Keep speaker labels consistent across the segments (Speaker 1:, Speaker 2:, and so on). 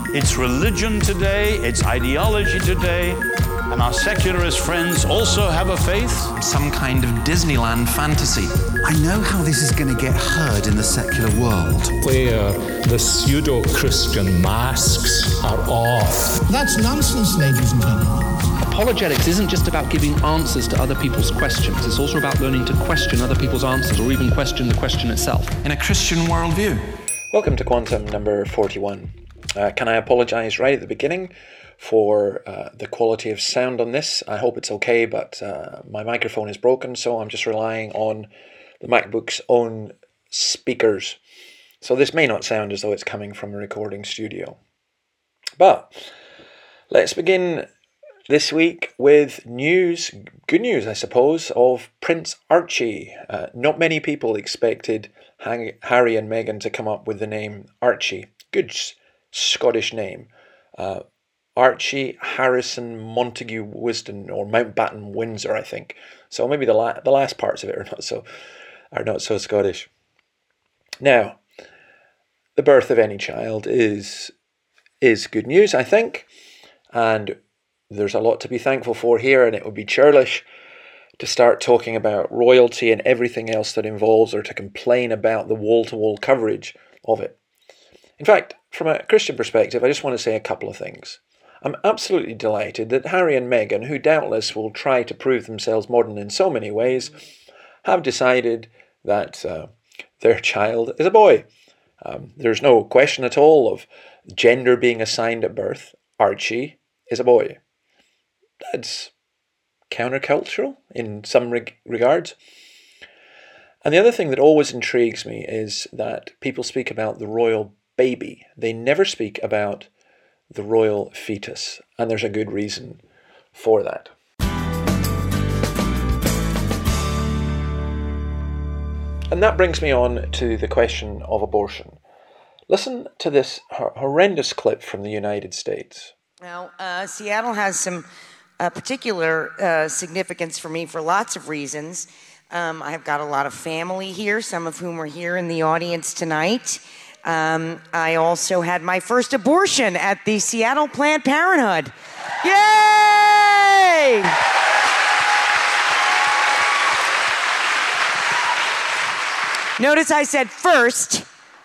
Speaker 1: It's religion today, it's ideology today, and our secularist friends also have a faith.
Speaker 2: Some kind of Disneyland fantasy.
Speaker 3: I know how this is going to get heard in the secular world.
Speaker 4: Where the pseudo-Christian masks are off.
Speaker 5: That's nonsense, ladies and gentlemen.
Speaker 6: Apologetics isn't just about giving answers to other people's questions. It's also about learning to question other people's answers, or even question the question itself.
Speaker 2: In a Christian worldview.
Speaker 7: Welcome to Quantum number 41. Can I apologise right at the beginning for the quality of sound on this? I hope it's okay, but my microphone is broken, so I'm just relying on the MacBook's own speakers. So this may not sound as though it's coming from a recording studio. But let's begin this week with news, good news I suppose, of Prince Archie. Not many people expected Harry and Meghan to come up with the name Archie. Good Scottish name. Archie Harrison Montague Wisdom, or Mountbatten Windsor, I think. So maybe the last parts of it are not so Scottish. Now, the birth of any child is good news, I think, and there's a lot to be thankful for here, and it would be churlish to start talking about royalty and everything else that involves, or to complain about the wall-to-wall coverage of it. In fact, from a Christian perspective, I just want to say a couple of things. I'm absolutely delighted that Harry and Meghan, who doubtless will try to prove themselves modern in so many ways, have decided that their child is a boy. There's no question at all of gender being assigned at birth. Archie is a boy. That's countercultural in some regards. And the other thing that always intrigues me is that people speak about the royal baby. They never speak about the royal fetus, and there's a good reason for that. And that brings me on to the question of abortion. Listen to this horrendous clip from the United States.
Speaker 8: Now, Seattle has some particular significance for me for lots of reasons. I've got a lot of family here, some of whom are here in the audience tonight. I also had my first abortion at the Seattle Planned Parenthood. Yay! Notice I said first.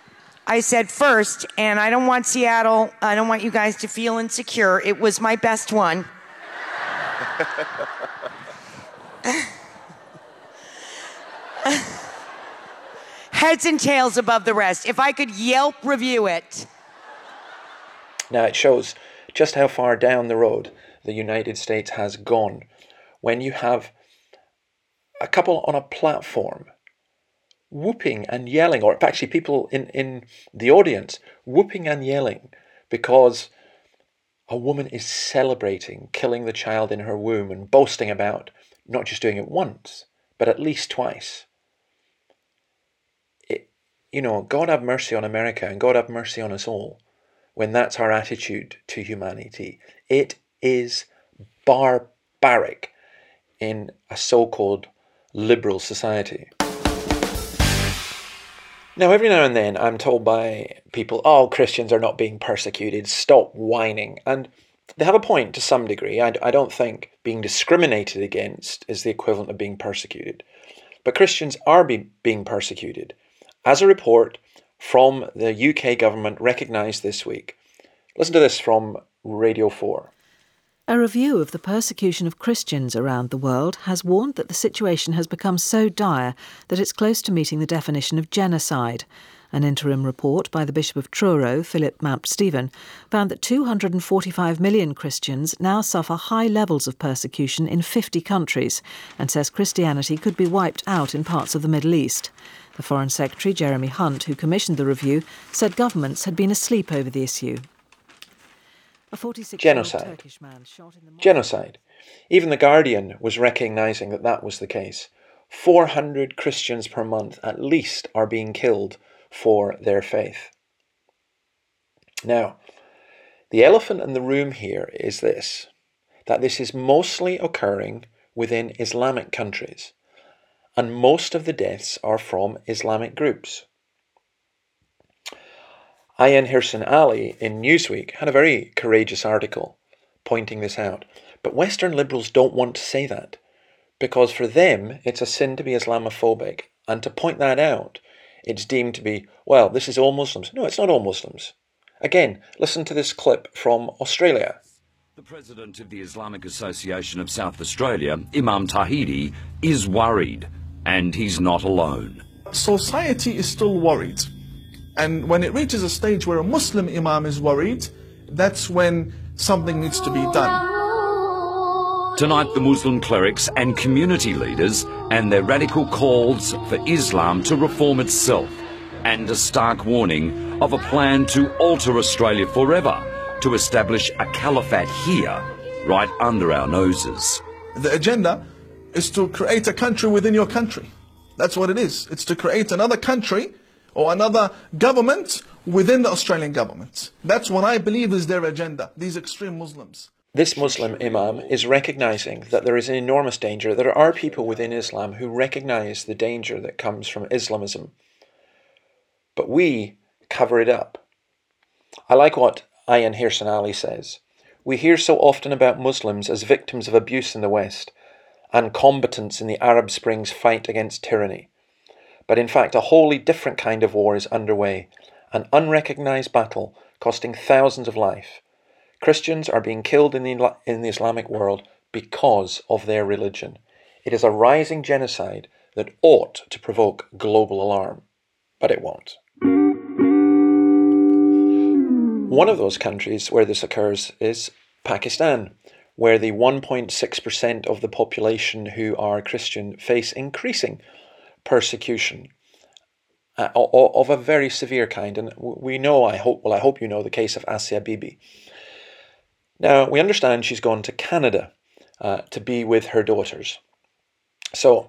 Speaker 8: And I don't want you guys to feel insecure. It was my best one. Heads and tails above the rest. If I could Yelp review it.
Speaker 7: Now it shows just how far down the road the United States has gone when you have a couple on a platform whooping and yelling, or actually people in the audience whooping and yelling because a woman is celebrating killing the child in her womb and boasting about not just doing it once, but at least twice. God have mercy on America, and God have mercy on us all when that's our attitude to humanity. It is barbaric in a so-called liberal society. Now, every now and then I'm told by people, Christians are not being persecuted, stop whining. And they have a point to some degree. I don't think being discriminated against is the equivalent of being persecuted. But Christians are being persecuted, as a report from the UK government recognised this week. Listen to this from Radio 4.
Speaker 9: A review of the persecution of Christians around the world has warned that the situation has become so dire that it's close to meeting the definition of genocide. An interim report by the Bishop of Truro, Philip Mount Stephen, found that 245 million Christians now suffer high levels of persecution in 50 countries, and says Christianity could be wiped out in parts of the Middle East. The Foreign Secretary, Jeremy Hunt, who commissioned the review, said governments had been asleep over the issue.
Speaker 7: Genocide. Even The Guardian was recognising that was the case. 400 Christians per month at least are being killed for their faith. Now, the elephant in the room here is that this is mostly occurring within Islamic countries, and most of the deaths are from Islamic groups. Ayaan Hirsi Ali in Newsweek had a very courageous article pointing this out. But Western liberals don't want to say that, because for them it's a sin to be Islamophobic, and to point that out, it's deemed to be, well, this is all Muslims. No, it's not all Muslims. Again, listen to this clip from Australia.
Speaker 10: The president of the Islamic Association of South Australia, Imam Tawhidi, is worried, and he's not alone.
Speaker 11: Society is still worried. And when it reaches a stage where a Muslim imam is worried, that's when something needs to be done.
Speaker 10: Tonight, the Muslim clerics and community leaders and their radical calls for Islam to reform itself, and a stark warning of a plan to alter Australia forever, to establish a caliphate here, right under our noses.
Speaker 11: The agenda is to create a country within your country. That's what it is. It's to create another country or another government within the Australian government. That's what I believe is their agenda, these extreme Muslims.
Speaker 7: This Muslim imam is recognizing that there is an enormous danger. There are people within Islam who recognize the danger that comes from Islamism. But we cover it up. I like what Ayaan Hirsi Ali says. We hear so often about Muslims as victims of abuse in the West and combatants in the Arab Spring's fight against tyranny. But in fact, a wholly different kind of war is underway, an unrecognized battle costing thousands of lives. Christians are being killed in the Islamic world because of their religion. It is a rising genocide that ought to provoke global alarm, but it won't. One of those countries where this occurs is Pakistan, where the 1.6% of the population who are Christian face increasing persecution of a very severe kind. And we know, I hope you know the case of Asia Bibi. Now, we understand she's gone to Canada to be with her daughters. So,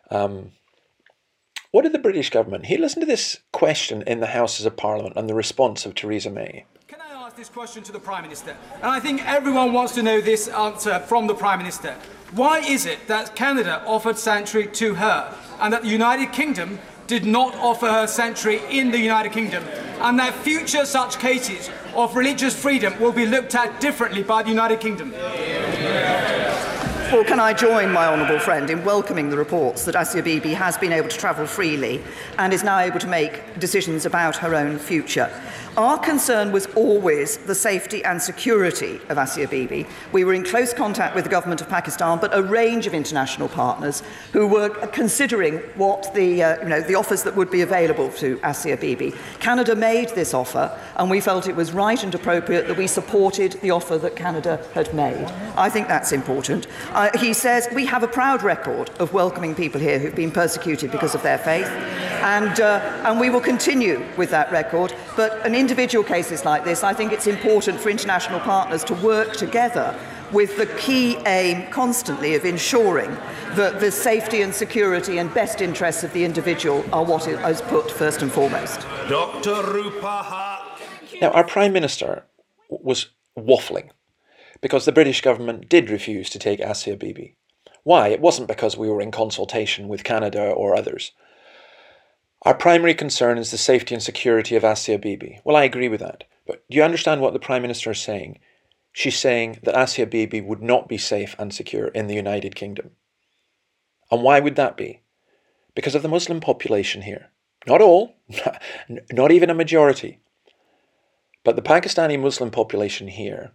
Speaker 7: what did the British government... Listen to this question in the Houses of Parliament and the response of Theresa May.
Speaker 12: Can I ask this question to the Prime Minister? And I think everyone wants to know this answer from the Prime Minister. Why is it that Canada offered sanctuary to her and that the United Kingdom did not offer her sanctuary in the United Kingdom, and that future such cases of religious freedom will be looked at differently by the United Kingdom?
Speaker 13: Well, can I join my honourable friend in welcoming the reports that Asia Bibi has been able to travel freely and is now able to make decisions about her own future. Our concern was always the safety and security of Asia Bibi. We were in close contact with the government of Pakistan, but a range of international partners who were considering what the offers that would be available to Asia Bibi. Canada made this offer, and we felt it was right and appropriate that we supported the offer that Canada had made. I think that's important. He says we have a proud record of welcoming people here who've been persecuted because of their faith, and we will continue with that record. But in individual cases like this, I think it's important for international partners to work together with the key aim constantly of ensuring that the safety and security and best interests of the individual are what is put first and foremost.
Speaker 7: Dr. Rupa. Now, our Prime Minister was waffling because the British government did refuse to take Asia Bibi. Why? It wasn't because we were in consultation with Canada or others. Our primary concern is the safety and security of Asia Bibi. Well, I agree with that. But do you understand what the Prime Minister is saying? She's saying that Asia Bibi would not be safe and secure in the United Kingdom. And why would that be? Because of the Muslim population here. Not all, not even a majority. But the Pakistani Muslim population here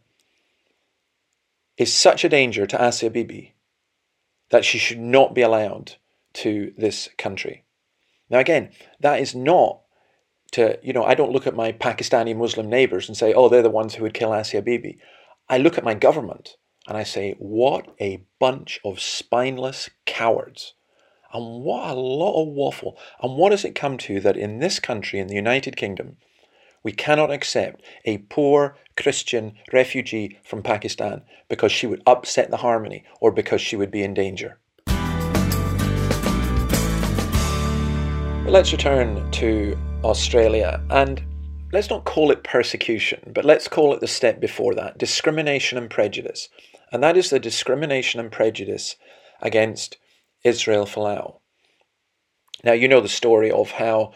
Speaker 7: is such a danger to Asia Bibi that she should not be allowed to this country. Now again, that is not to, I don't look at my Pakistani Muslim neighbours and say, oh, they're the ones who would kill Asia Bibi. I look at my government and I say, what a bunch of spineless cowards. And what a lot of waffle. And what does it come to that in this country, in the United Kingdom, we cannot accept a poor Christian refugee from Pakistan because she would upset the harmony or because she would be in danger. But let's return to Australia, and let's not call it persecution, but let's call it the step before that, discrimination and prejudice. And that is the discrimination and prejudice against Israel Folau. Now, you know the story of how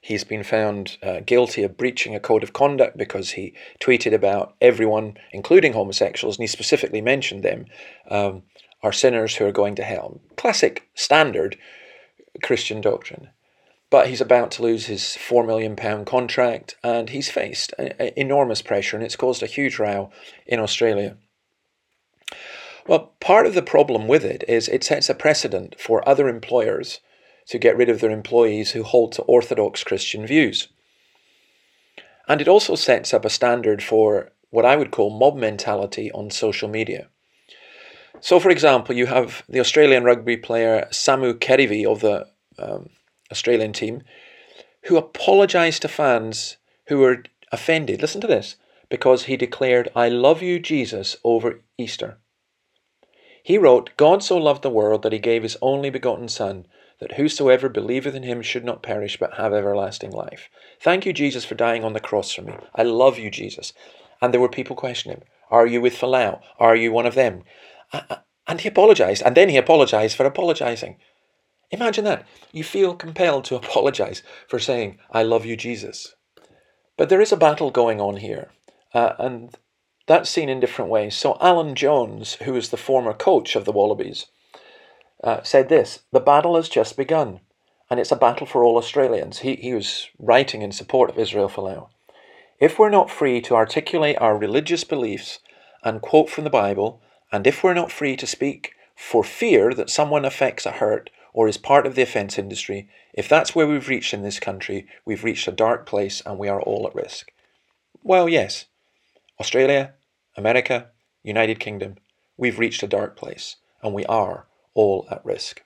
Speaker 7: He's been found guilty of breaching a code of conduct because he tweeted about everyone, including homosexuals, and he specifically mentioned them, are sinners who are going to hell. Classic, standard Christian doctrine. But he's about to lose his £4 million contract, and he's faced enormous pressure, and it's caused a huge row in Australia. Well, part of the problem with it is it sets a precedent for other employers to get rid of their employees who hold to orthodox Christian views. And it also sets up a standard for what I would call mob mentality on social media. So, for example, you have the Australian rugby player Samu Kerevi of the Australian team, who apologised to fans who were offended, listen to this, because he declared, "I love you, Jesus," over Easter. He wrote, "God so loved the world that he gave his only begotten Son, that whosoever believeth in him should not perish but have everlasting life. Thank you, Jesus, for dying on the cross for me. I love you, Jesus." And there were people questioning him. Are you with Falau? Are you one of them? And he apologised, and then he apologised for apologising. Imagine that. You feel compelled to apologise for saying, "I love you, Jesus." But there is a battle going on here, and that's seen in different ways. So Alan Jones, who is the former coach of the Wallabies, said this: "The battle has just begun, and it's a battle for all Australians." He was writing in support of Israel Folau. "If we're not free to articulate our religious beliefs and quote from the Bible, and if we're not free to speak for fear that someone affects a hurt or is part of the offence industry, if that's where we've reached in this country, we've reached a dark place and we are all at risk." Well, yes. Australia, America, United Kingdom, we've reached a dark place and we are all at risk.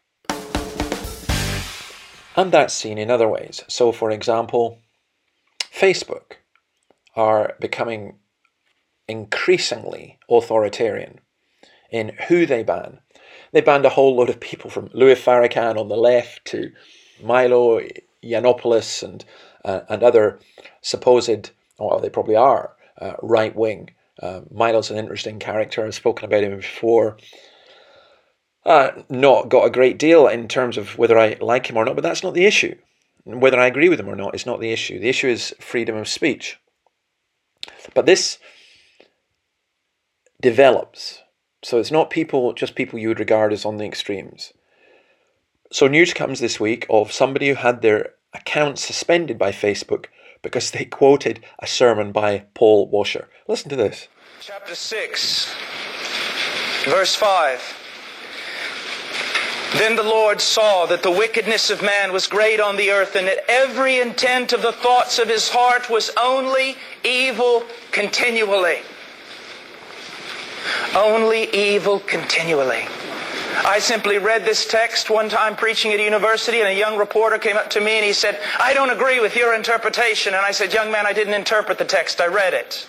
Speaker 7: And that's seen in other ways. So, for example, Facebook are becoming increasingly authoritarian in who they ban. They banned a whole load of people, from Louis Farrakhan on the left to Milo Yiannopoulos and other supposed, well, they probably are, right-wing. Milo's an interesting character. I've spoken about him before. Not got a great deal in terms of whether I like him or not, but that's not the issue. Whether I agree with him or not is not the issue. The issue is freedom of speech. But this develops. So it's not just people you would regard as on the extremes. So news comes this week of somebody who had their account suspended by Facebook because they quoted a sermon by Paul Washer. Listen to this.
Speaker 14: Chapter 6, verse 5. "Then the Lord saw that the wickedness of man was great on the earth, and that every intent of the thoughts of his heart was only evil continually." Only evil continually. I simply read this text one time preaching at a university, and a young reporter came up to me and he said, "I don't agree with your interpretation." And I said, "Young man, I didn't interpret the text, I read it."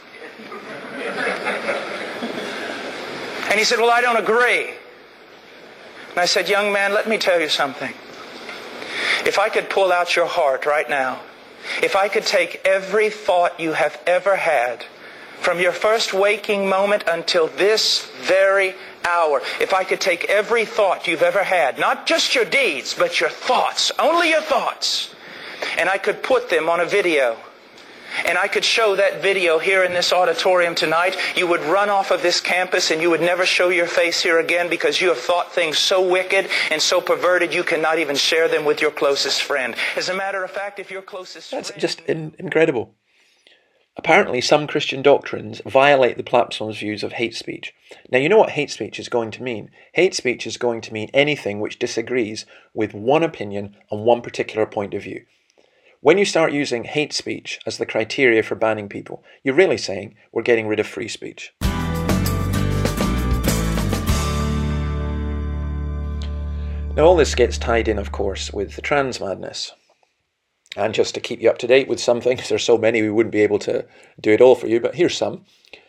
Speaker 14: And he said, "Well, I don't agree." And I said, "Young man, let me tell you something. If I could pull out your heart right now, if I could take every thought you have ever had, from your first waking moment until this very hour, if I could take every thought you've ever had, not just your deeds, but your thoughts, only your thoughts, and I could put them on a video, and I could show that video here in this auditorium tonight, you would run off of this campus and you would never show your face here again because you have thought things so wicked and so perverted you cannot even share them with your closest friend. As a matter of fact, if your closest friend..."
Speaker 7: That's just incredible. Apparently, some Christian doctrines violate the platform's views of hate speech. Now, you know what hate speech is going to mean. Hate speech is going to mean anything which disagrees with one opinion and one particular point of view. When you start using hate speech as the criteria for banning people, you're really saying we're getting rid of free speech. Now, all this gets tied in, of course, with the trans madness. And just to keep you up to date with some things, there's so many we wouldn't be able to do it all for you, but here's some.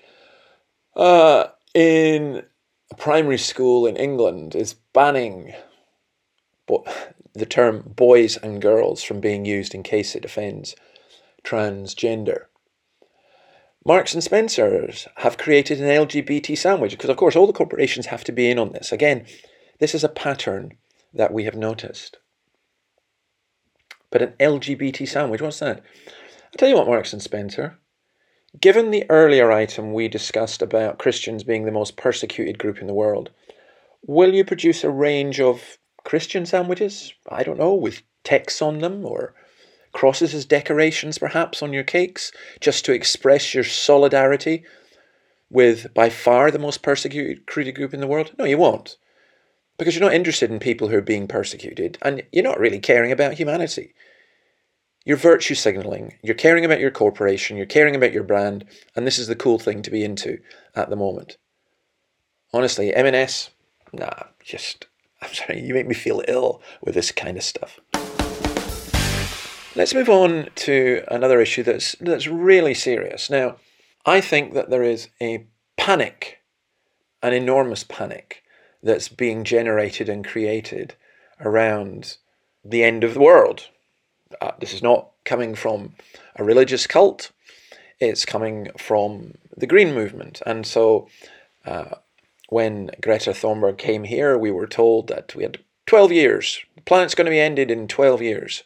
Speaker 7: In a primary school in England is banning the term boys and girls from being used in case it offends transgender. Marks and Spencer's have created an LGBT sandwich because, of course, all the corporations have to be in on this. Again, this is a pattern that we have noticed. But an LGBT sandwich, what's that? I'll tell you what, Marks and Spencer. Given the earlier item we discussed about Christians being the most persecuted group in the world, will you produce a range of Christian sandwiches? I don't know, with texts on them, or crosses as decorations perhaps on your cakes, just to express your solidarity with by far the most persecuted group in the world? No, you won't. Because you're not interested in people who are being persecuted, and you're not really caring about humanity. You're virtue signalling, you're caring about your corporation, you're caring about your brand, and this is the cool thing to be into at the moment. Honestly, M&S, I'm sorry, you make me feel ill with this kind of stuff. Let's move on to another issue that's really serious. Now, I think that there is a panic, an enormous panic, that's being generated and created around the end of the world. This is not coming from a religious cult, it's coming from the Green Movement. And so when Greta Thunberg came here, we were told that we had 12 years. The planet's going to be ended in 12 years.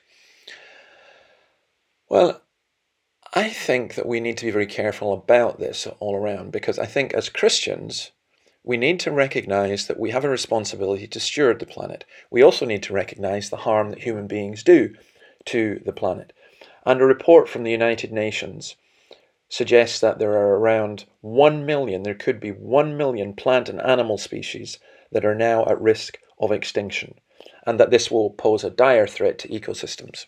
Speaker 7: Well, I think that we need to be very careful about this all around, because I think as Christians, we need to recognize that we have a responsibility to steward the planet. We also need to recognize the harm that human beings do to the planet. And a report from the United Nations suggests that there are around 1 million, there could be 1 million plant and animal species that are now at risk of extinction, and that this will pose a dire threat to ecosystems.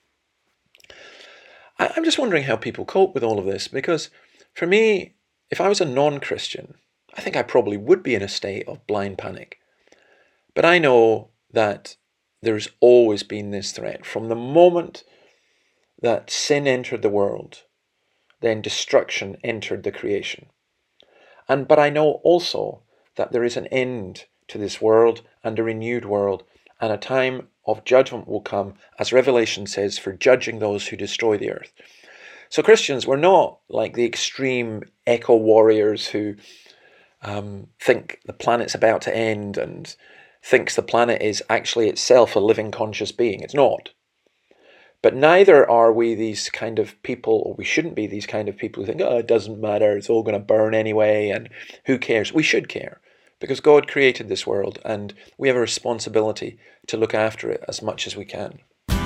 Speaker 7: I'm just wondering how people cope with all of this, because for me, if I was a non-Christian, I think I probably would be in a state of blind panic. But I know that there's always been this threat. From the moment that sin entered the world, then destruction entered the creation. But I know also that there is an end to this world and a renewed world, and a time of judgment will come, as Revelation says, for judging those who destroy the earth. So Christians, we're not like the extreme eco warriors who think the planet's about to end and thinks the planet is actually itself a living conscious being. It's not. But neither are we these kind of people, or we shouldn't be these kind of people who think, oh, it doesn't matter, it's all going to burn anyway, and who cares? We should care, because God created this world, and we have a responsibility to look after it as much as we can.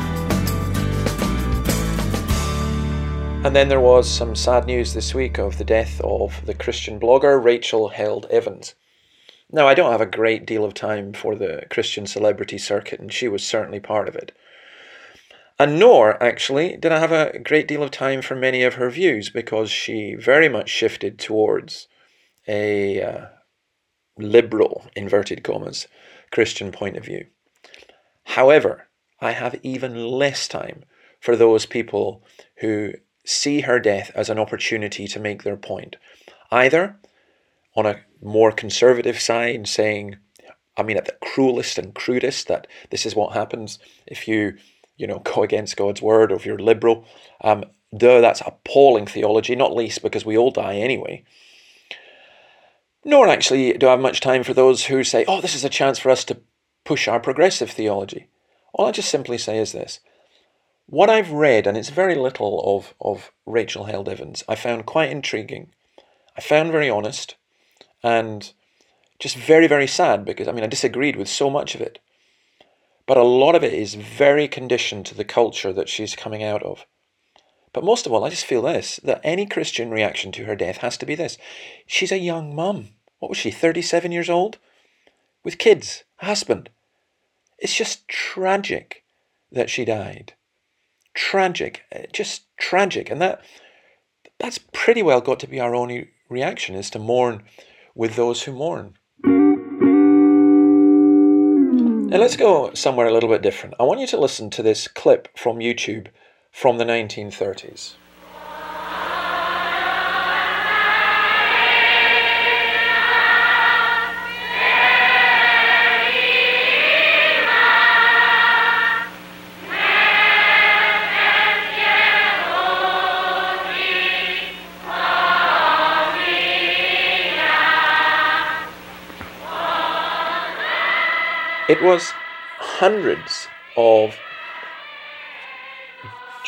Speaker 7: And then there was some sad news this week of the death of the Christian blogger Rachel Held Evans. Now, I don't have a great deal of time for the Christian celebrity circuit, and she was certainly part of it. And nor, actually, did I have a great deal of time for many of her views, because she very much shifted towards a liberal, inverted commas, Christian point of view. However, I have even less time for those people who see her death as an opportunity to make their point, either on a more conservative side, saying, at the cruelest and crudest, that this is what happens if you go against God's word, or if you're liberal, though that's appalling theology, not least because we all die anyway. Nor actually do I have much time for those who say, oh, this is a chance for us to push our progressive theology. All I just simply say is this. What I've read, and it's very little of Rachel Held Evans, I found quite intriguing. I found very honest, and just very, very sad, because, I disagreed with so much of it. But a lot of it is very conditioned to the culture that she's coming out of. But most of all, I just feel this, that any Christian reaction to her death has to be this. She's a young mum. What was she, 37 years old? With kids, a husband. It's just tragic that she died. Tragic, just tragic. And that's pretty well got to be our only reaction, is to mourn with those who mourn. Now let's go somewhere a little bit different. I want you to listen to this clip from YouTube from the 1930s. It was hundreds of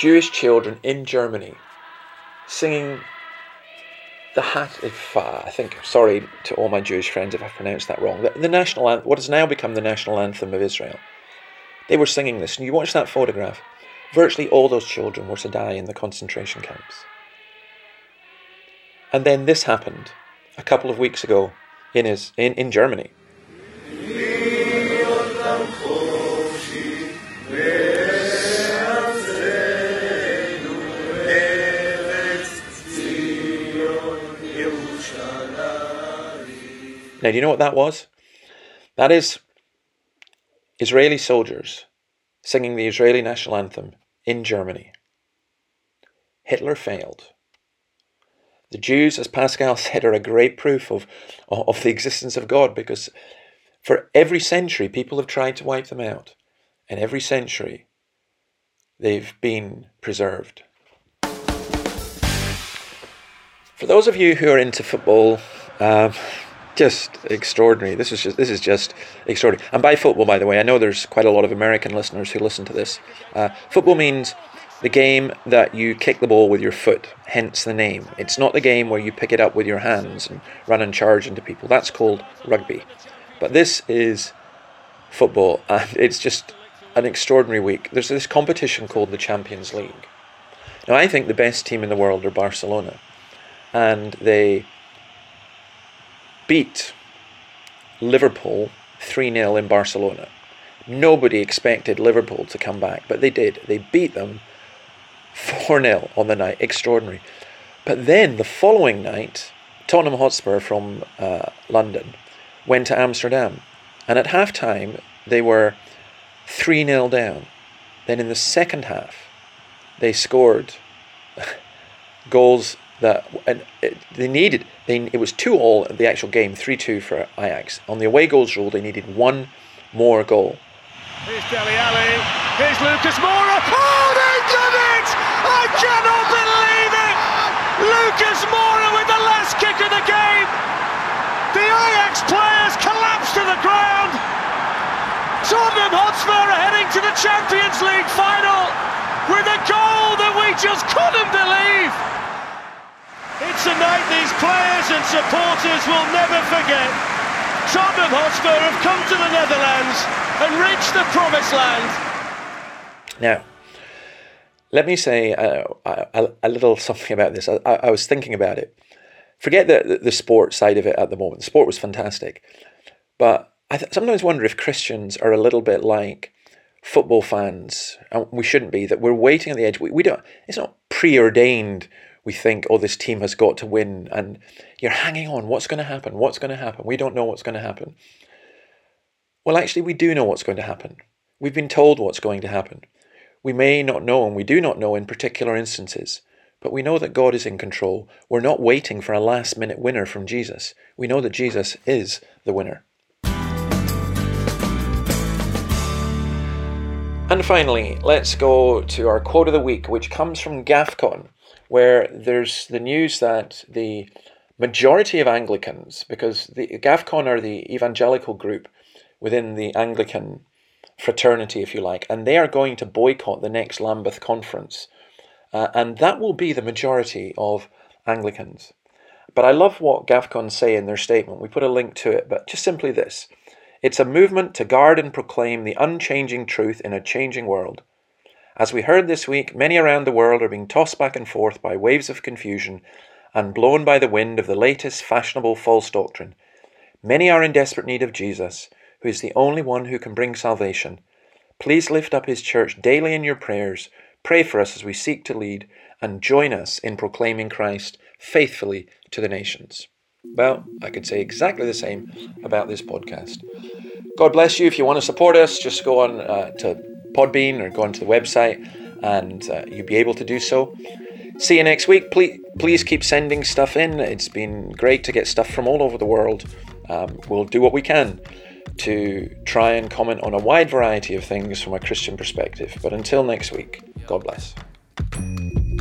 Speaker 7: Jewish children in Germany singing the Hatikvah, I think, sorry to all my Jewish friends if I pronounced that wrong, the national anthem, what has now become the national anthem of Israel. They were singing this, and you watch that photograph, virtually all those children were to die in the concentration camps. And then this happened a couple of weeks ago in Germany. Now, do you know what that was? That is Israeli soldiers singing the Israeli national anthem in Germany. Hitler failed. The Jews, as Pascal said, are a great proof of the existence of God, because for every century people have tried to wipe them out, and every century they've been preserved. For those of you who are into football, just extraordinary. This is just extraordinary. And by football, by the way, I know there's quite a lot of American listeners who listen to this. Football means the game that you kick the ball with your foot, hence the name. It's not the game where you pick it up with your hands and run and charge into people. That's called rugby. But this is football, and it's just an extraordinary week. There's this competition called the Champions League. Now, I think the best team in the world are Barcelona, and they beat Liverpool 3-0 in Barcelona. Nobody expected Liverpool to come back, but they did. They beat them 4-0 on the night. Extraordinary. But then the following night, Tottenham Hotspur from London went to Amsterdam, and at half-time they were 3-0 down. Then in the second half they scored goals that they needed. It was 2-2 at the actual game, 3-2 for Ajax. On the away goals rule, they needed one more goal.
Speaker 15: Here's Dele Alli, here's Lucas Moura. Oh, they've done it! I cannot believe it! Lucas Moura with the last kick of the game. The Ajax players collapse to the ground. Tottenham Hotspur are heading to the Champions League final with a goal that we just couldn't believe. It's a night these players and supporters will never forget. Tottenham Hotspur have come to the Netherlands and reached the promised land.
Speaker 7: Now, let me say a little something about this. I was thinking about it. Forget the sport side of it at the moment. The sport was fantastic. But I sometimes wonder if Christians are a little bit like football fans, and we shouldn't be, that we're waiting on the edge. We don't. It's not preordained. We think, oh, this team has got to win, and you're hanging on. What's going to happen? What's going to happen? We don't know what's going to happen. Well, actually, we do know what's going to happen. We've been told what's going to happen. We may not know, and we do not know in particular instances, but we know that God is in control. We're not waiting for a last-minute winner from Jesus. We know that Jesus is the winner. And finally, let's go to our quote of the week, which comes from GAFCON, where there's the news that the majority of Anglicans, because the GAFCON are the evangelical group within the Anglican fraternity, if you like, and they are going to boycott the next Lambeth conference. And that will be the majority of Anglicans. But I love what GAFCON say in their statement. We put a link to it, but just simply this. It's a movement to guard and proclaim the unchanging truth in a changing world. As we heard this week, many around the world are being tossed back and forth by waves of confusion and blown by the wind of the latest fashionable false doctrine. Many are in desperate need of Jesus, who is the only one who can bring salvation. Please lift up his church daily in your prayers. Pray for us as we seek to lead, and join us in proclaiming Christ faithfully to the nations. Well, I could say exactly the same about this podcast. God bless you. If you want to support us, just go on to Podbean or go onto the website, and you'll be able to do so. See you next week. Please keep sending stuff in. It's been great to get stuff from all over the world. We'll do what we can to try and comment on a wide variety of things from a Christian perspective. But until next week, God bless.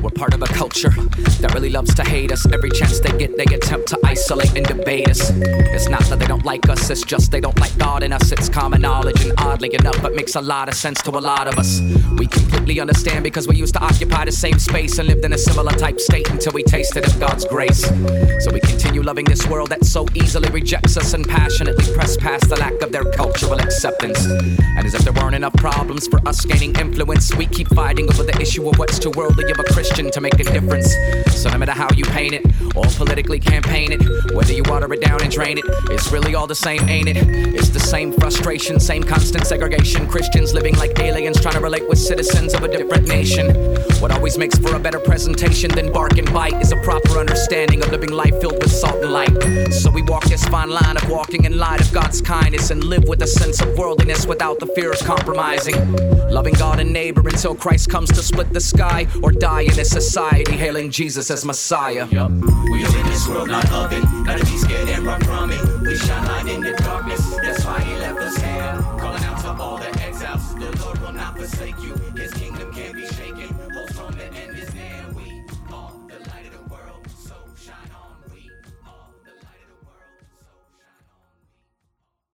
Speaker 16: we're part of a culture that really loves to hate us. Every chance they get, they attempt to isolate and debate us. It's not that they don't like us, it's just they don't like God in us. It's common knowledge, and oddly enough, it makes a lot of sense to a lot of us. We completely understand because we used to occupy the same space and lived in a similar type state until we tasted of God's grace. So we continue loving this world that so easily rejects us and passionately press past the lack of their cultural acceptance. And as if there weren't enough problems for us gaining influence, we keep fighting over the issue of what's too worldly of a Christian to make a difference. So no matter how you paint it, or politically campaign it, whether you water it down and drain it, it's really all the same, ain't it? It's the same frustration, same constant segregation. Christians living like aliens trying to relate with citizens of a different nation. What always makes for a better presentation than bark and bite is a proper understanding of living life filled with salt and light. So we walk this fine line of walking in light of God's kindness and live with a sense of worldliness without the fear of compromising. Loving God and neighbor until Christ comes to split the sky, or die in this society hailing Jesus as Messiah.
Speaker 17: We live in this world not of it, gotta be scared and run from it. We shine light in the darkness, that's why he left us here. Calling out to all the exiles, the Lord will not forsake you, his kingdom can't be shaken.